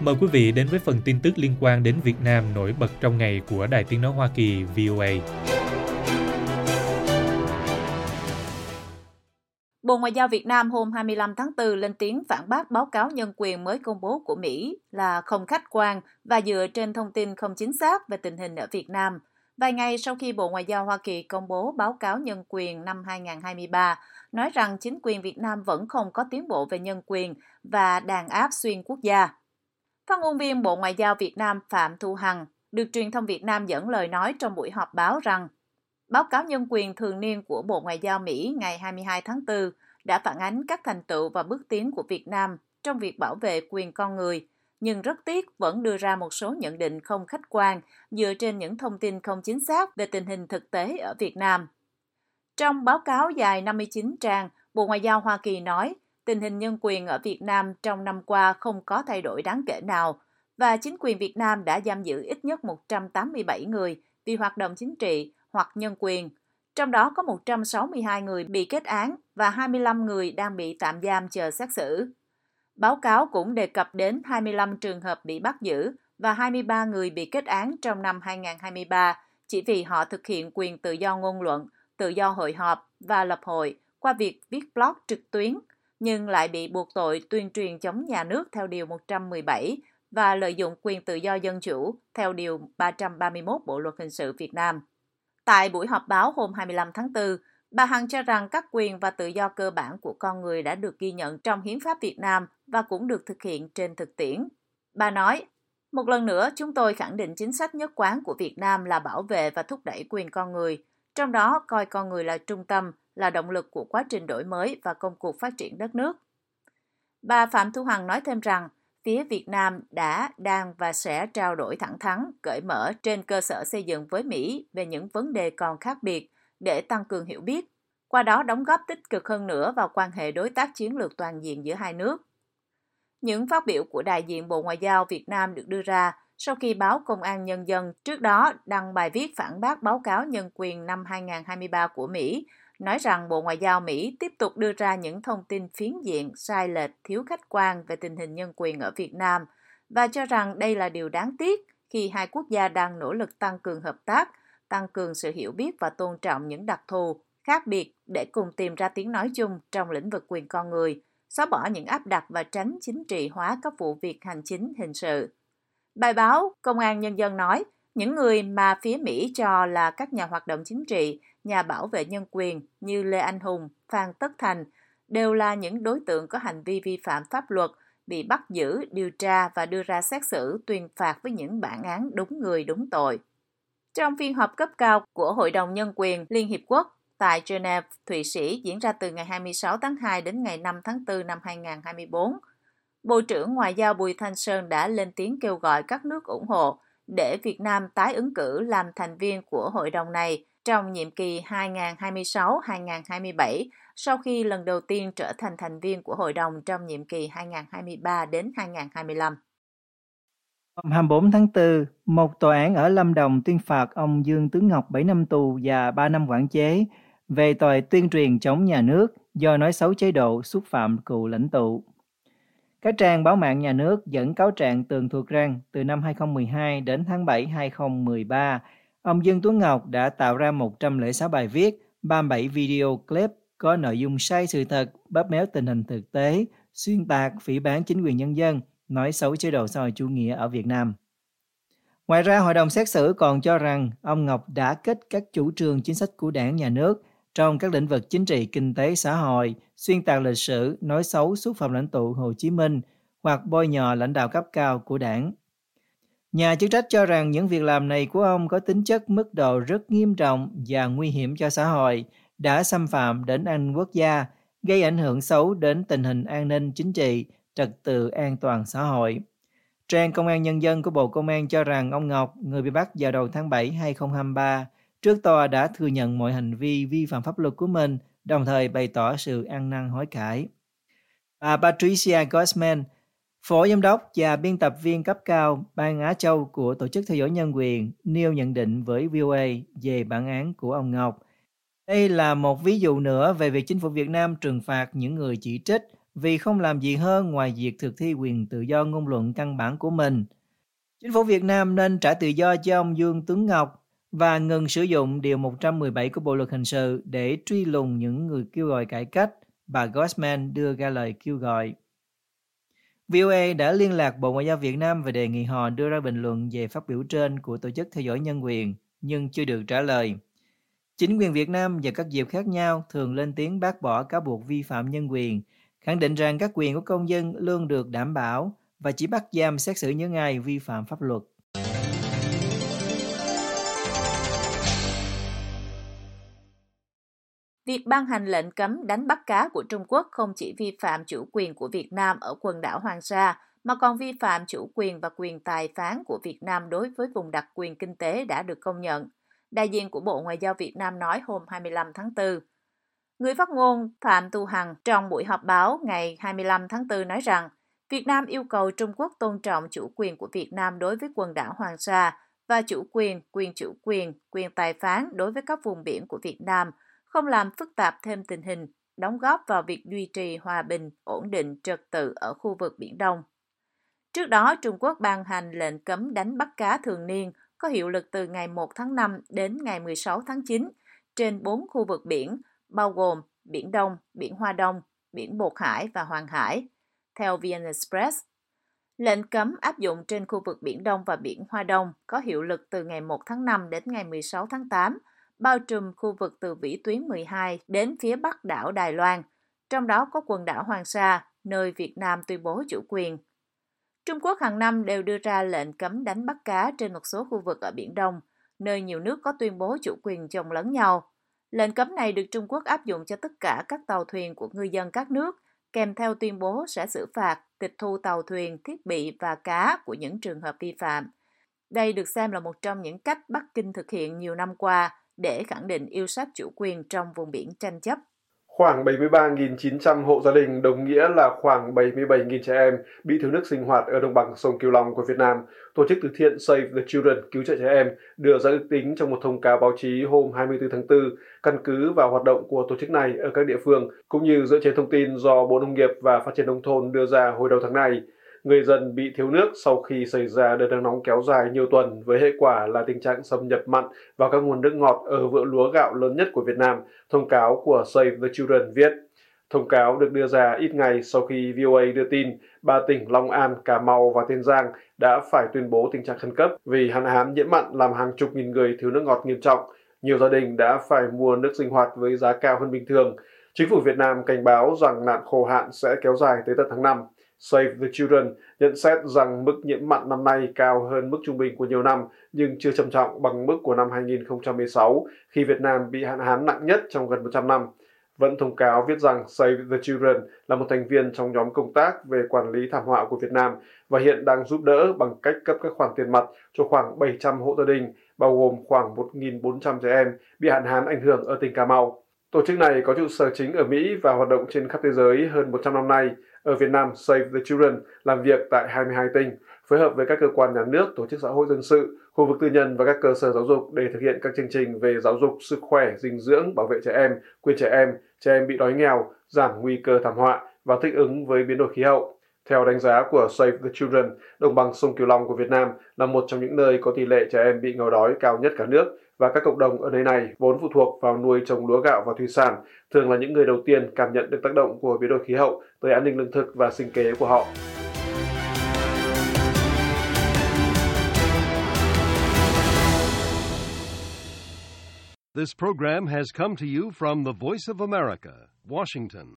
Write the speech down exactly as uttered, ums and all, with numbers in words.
Mời quý vị đến với phần tin tức liên quan đến Việt Nam nổi bật trong ngày của Đài Tiếng Nói Hoa Kỳ vê o a. Bộ Ngoại giao Việt Nam hôm hai mươi lăm tháng tư lên tiếng phản bác báo cáo nhân quyền mới công bố của Mỹ là không khách quan và dựa trên thông tin không chính xác về tình hình ở Việt Nam. Vài ngày sau khi Bộ Ngoại giao Hoa Kỳ công bố báo cáo nhân quyền năm hai không hai ba, nói rằng chính quyền Việt Nam vẫn không có tiến bộ về nhân quyền và đàn áp xuyên quốc gia. Phát ngôn viên Bộ Ngoại giao Việt Nam Phạm Thu Hằng được truyền thông Việt Nam dẫn lời nói trong buổi họp báo rằng báo cáo nhân quyền thường niên của Bộ Ngoại giao Mỹ ngày hai mươi hai tháng tư đã phản ánh các thành tựu và bước tiến của Việt Nam trong việc bảo vệ quyền con người, nhưng rất tiếc vẫn đưa ra một số nhận định không khách quan dựa trên những thông tin không chính xác về tình hình thực tế ở Việt Nam. Trong báo cáo dài năm mươi chín trang, Bộ Ngoại giao Hoa Kỳ nói tình hình nhân quyền ở Việt Nam trong năm qua không có thay đổi đáng kể nào và chính quyền Việt Nam đã giam giữ ít nhất một trăm tám mươi bảy người vì hoạt động chính trị hoặc nhân quyền. Trong đó có một trăm sáu mươi hai người bị kết án và hai mươi lăm người đang bị tạm giam chờ xét xử. Báo cáo cũng đề cập đến hai mươi lăm trường hợp bị bắt giữ và hai mươi ba người bị kết án trong năm hai không hai ba chỉ vì họ thực hiện quyền tự do ngôn luận, tự do hội họp và lập hội qua việc viết blog trực tuyến, nhưng lại bị buộc tội tuyên truyền chống nhà nước theo Điều một trăm mười bảy và lợi dụng quyền tự do dân chủ theo Điều ba trăm ba mươi mốt Bộ Luật Hình sự Việt Nam. Tại buổi họp báo hôm hai mươi lăm tháng tư, bà Hằng cho rằng các quyền và tự do cơ bản của con người đã được ghi nhận trong Hiến pháp Việt Nam và cũng được thực hiện trên thực tiễn. Bà nói, một lần nữa chúng tôi khẳng định chính sách nhất quán của Việt Nam là bảo vệ và thúc đẩy quyền con người, trong đó coi con người là trung tâm, là động lực của quá trình đổi mới và công cuộc phát triển đất nước. Bà Phạm Thu Hằng nói thêm rằng, phía Việt Nam đã, đang và sẽ trao đổi thẳng thắn, cởi mở trên cơ sở xây dựng với Mỹ về những vấn đề còn khác biệt để tăng cường hiểu biết, qua đó đóng góp tích cực hơn nữa vào quan hệ đối tác chiến lược toàn diện giữa hai nước. Những phát biểu của đại diện Bộ Ngoại giao Việt Nam được đưa ra sau khi báo Công an Nhân dân trước đó đăng bài viết phản bác báo cáo nhân quyền năm hai không hai ba của Mỹ, nói rằng Bộ Ngoại giao Mỹ tiếp tục đưa ra những thông tin phiến diện, sai lệch, thiếu khách quan về tình hình nhân quyền ở Việt Nam và cho rằng đây là điều đáng tiếc khi hai quốc gia đang nỗ lực tăng cường hợp tác, tăng cường sự hiểu biết và tôn trọng những đặc thù, khác biệt để cùng tìm ra tiếng nói chung trong lĩnh vực quyền con người, xóa bỏ những áp đặt và tránh chính trị hóa các vụ việc hành chính hình sự. Bài báo Công an Nhân dân nói, những người mà phía Mỹ cho là các nhà hoạt động chính trị, nhà bảo vệ nhân quyền như Lê Anh Hùng, Phan Tất Thành đều là những đối tượng có hành vi vi phạm pháp luật, bị bắt giữ, điều tra và đưa ra xét xử tuyên phạt với những bản án đúng người đúng tội. Trong phiên họp cấp cao của Hội đồng Nhân quyền Liên Hiệp Quốc tại Geneva, Thụy Sĩ diễn ra từ ngày hai mươi sáu tháng hai đến ngày năm tháng tư năm hai không hai tư, Bộ trưởng Ngoại giao Bùi Thanh Sơn đã lên tiếng kêu gọi các nước ủng hộ để Việt Nam tái ứng cử làm thành viên của hội đồng này trong nhiệm kỳ hai nghìn không trăm hai mươi sáu đến hai nghìn không trăm hai mươi bảy sau khi lần đầu tiên trở thành thành viên của hội đồng trong nhiệm kỳ hai nghìn không trăm hai mươi ba đến hai nghìn không trăm hai mươi lăm. Hôm hai mươi bốn tháng tư, một tòa án ở Lâm Đồng tuyên phạt ông Dương Tướng Ngọc bảy năm tù và ba năm quản chế về tội tuyên truyền chống nhà nước do nói xấu chế độ, xúc phạm cựu lãnh tụ. Các trang báo mạng nhà nước dẫn cáo trạng tường thuật rằng từ năm hai nghìn không trăm mười hai đến tháng bảy năm hai nghìn không trăm mười ba, ông Dương Tuấn Ngọc đã tạo ra một trăm lẻ sáu bài viết, ba mươi bảy video clip có nội dung sai sự thật, bóp méo tình hình thực tế, xuyên tạc, phỉ báng chính quyền nhân dân, nói xấu chế độ xã hội chủ nghĩa ở Việt Nam. Ngoài ra, hội đồng xét xử còn cho rằng ông Ngọc đã kết các chủ trương chính sách của đảng nhà nước trong các lĩnh vực chính trị, kinh tế, xã hội, xuyên tạc lịch sử, nói xấu xúc phạm lãnh tụ Hồ Chí Minh hoặc bôi nhọ lãnh đạo cấp cao của đảng. Nhà chức trách cho rằng những việc làm này của ông có tính chất mức độ rất nghiêm trọng và nguy hiểm cho xã hội, đã xâm phạm đến an ninh quốc gia, gây ảnh hưởng xấu đến tình hình an ninh chính trị, trật tự an toàn xã hội. Trang Công an Nhân dân của Bộ Công an cho rằng ông Ngọc, người bị bắt vào đầu tháng bảy năm hai nghìn không trăm hai mươi ba, trước tòa đã thừa nhận mọi hành vi vi phạm pháp luật của mình, đồng thời bày tỏ sự ăn năn hối cải. Bà Patricia Gosman, Phó Giám đốc và biên tập viên cấp cao Ban Á Châu của Tổ chức Theo dõi Nhân quyền, nêu nhận định với vê o a về bản án của ông Ngọc. Đây là một ví dụ nữa về việc chính phủ Việt Nam trừng phạt những người chỉ trích, vì không làm gì hơn ngoài việc thực thi quyền tự do ngôn luận căn bản của mình. Chính phủ Việt Nam nên trả tự do cho ông Dương Tuấn Ngọc và ngừng sử dụng Điều một trăm mười bảy của Bộ Luật Hình sự để truy lùng những người kêu gọi cải cách, bà Gosman đưa ra lời kêu gọi. vê o a đã liên lạc Bộ Ngoại giao Việt Nam và đề nghị họ đưa ra bình luận về phát biểu trên của Tổ chức Theo dõi Nhân quyền, nhưng chưa được trả lời. Chính quyền Việt Nam vào các dịp khác nhau thường lên tiếng bác bỏ cáo buộc vi phạm nhân quyền, khẳng định rằng các quyền của công dân luôn được đảm bảo và chỉ bắt giam xét xử những ai vi phạm pháp luật. Việc ban hành lệnh cấm đánh bắt cá của Trung Quốc không chỉ vi phạm chủ quyền của Việt Nam ở quần đảo Hoàng Sa, mà còn vi phạm chủ quyền và quyền tài phán của Việt Nam đối với vùng đặc quyền kinh tế đã được công nhận, đại diện của Bộ Ngoại giao Việt Nam nói hôm hai mươi lăm tháng tư. Người phát ngôn Phạm Tu Hằng trong buổi họp báo ngày hai mươi lăm tháng tư nói rằng, Việt Nam yêu cầu Trung Quốc tôn trọng chủ quyền của Việt Nam đối với quần đảo Hoàng Sa và chủ quyền, quyền chủ quyền, quyền tài phán đối với các vùng biển của Việt Nam, không làm phức tạp thêm tình hình, đóng góp vào việc duy trì hòa bình, ổn định, trật tự ở khu vực Biển Đông. Trước đó, Trung Quốc ban hành lệnh cấm đánh bắt cá thường niên có hiệu lực từ ngày một tháng năm đến ngày mười sáu tháng chín trên bốn khu vực biển, bao gồm Biển Đông, Biển Hoa Đông, Biển Bột Hải và Hoàng Hải, theo vê en Express. Lệnh cấm áp dụng trên khu vực Biển Đông và Biển Hoa Đông có hiệu lực từ ngày một tháng năm đến ngày mười sáu tháng tám, bao trùm khu vực từ vĩ tuyến mười hai đến phía bắc đảo Đài Loan, trong đó có quần đảo Hoàng Sa, nơi Việt Nam tuyên bố chủ quyền. Trung Quốc hàng năm đều đưa ra lệnh cấm đánh bắt cá trên một số khu vực ở Biển Đông, nơi nhiều nước có tuyên bố chủ quyền chồng lấn nhau. Lệnh cấm này được Trung Quốc áp dụng cho tất cả các tàu thuyền của ngư dân các nước, kèm theo tuyên bố sẽ xử phạt, tịch thu tàu thuyền, thiết bị và cá của những trường hợp vi phạm. Đây được xem là một trong những cách Bắc Kinh thực hiện nhiều năm qua để khẳng định yêu sách chủ quyền trong vùng biển tranh chấp. Khoảng bảy mươi ba nghìn chín trăm hộ gia đình, đồng nghĩa là khoảng bảy mươi bảy nghìn trẻ em bị thiếu nước sinh hoạt ở đồng bằng sông Cửu Long của Việt Nam. Tổ chức từ thiện Save the Children cứu trợ trẻ em đưa ra ước tính trong một thông cáo báo chí hôm hai mươi tư tháng tư, căn cứ vào hoạt động của tổ chức này ở các địa phương, cũng như dựa trên thông tin do Bộ Nông nghiệp và Phát triển Nông thôn đưa ra hồi đầu tháng này. Người dân bị thiếu nước sau khi xảy ra đợt nắng nóng kéo dài nhiều tuần với hệ quả là tình trạng xâm nhập mặn vào các nguồn nước ngọt ở vựa lúa gạo lớn nhất của Việt Nam, thông cáo của Save the Children viết. Thông cáo được đưa ra ít ngày sau khi vê o a đưa tin ba tỉnh Long An, Cà Mau và Tiền Giang đã phải tuyên bố tình trạng khẩn cấp vì hạn hán nhiễm mặn làm hàng chục nghìn người thiếu nước ngọt nghiêm trọng. Nhiều gia đình đã phải mua nước sinh hoạt với giá cao hơn bình thường. Chính phủ Việt Nam cảnh báo rằng nạn khô hạn sẽ kéo dài tới tận tháng năm. Save the Children nhận xét rằng mức nhiễm mặn năm nay cao hơn mức trung bình của nhiều năm, nhưng chưa trầm trọng bằng mức của năm hai nghìn không trăm mười sáu, khi Việt Nam bị hạn hán nặng nhất trong gần một trăm năm. Vẫn thông cáo viết rằng Save the Children là một thành viên trong nhóm công tác về quản lý thảm họa của Việt Nam và hiện đang giúp đỡ bằng cách cấp các khoản tiền mặt cho khoảng bảy trăm hộ gia đình, bao gồm khoảng một nghìn bốn trăm trẻ em bị hạn hán ảnh hưởng ở tỉnh Cà Mau. Tổ chức này có trụ sở chính ở Mỹ và hoạt động trên khắp thế giới hơn một trăm năm nay. Ở Việt Nam, Save the Children làm việc tại hai mươi hai tỉnh, phối hợp với các cơ quan nhà nước, tổ chức xã hội dân sự, khu vực tư nhân và các cơ sở giáo dục để thực hiện các chương trình về giáo dục, sức khỏe, dinh dưỡng, bảo vệ trẻ em, quyền trẻ em, trẻ em bị đói nghèo, giảm nguy cơ thảm họa và thích ứng với biến đổi khí hậu. Theo đánh giá của Save the Children, đồng bằng sông Cửu Long của Việt Nam là một trong những nơi có tỷ lệ trẻ em bị nghèo đói cao nhất cả nước, và các cộng đồng ở nơi này vốn phụ thuộc vào nuôi trồng lúa gạo và thủy sản, thường là những người đầu tiên cảm nhận được tác động của biến đổi khí hậu tới an ninh lương thực và sinh kế của họ. This program has come to you from the Voice of America, Washington.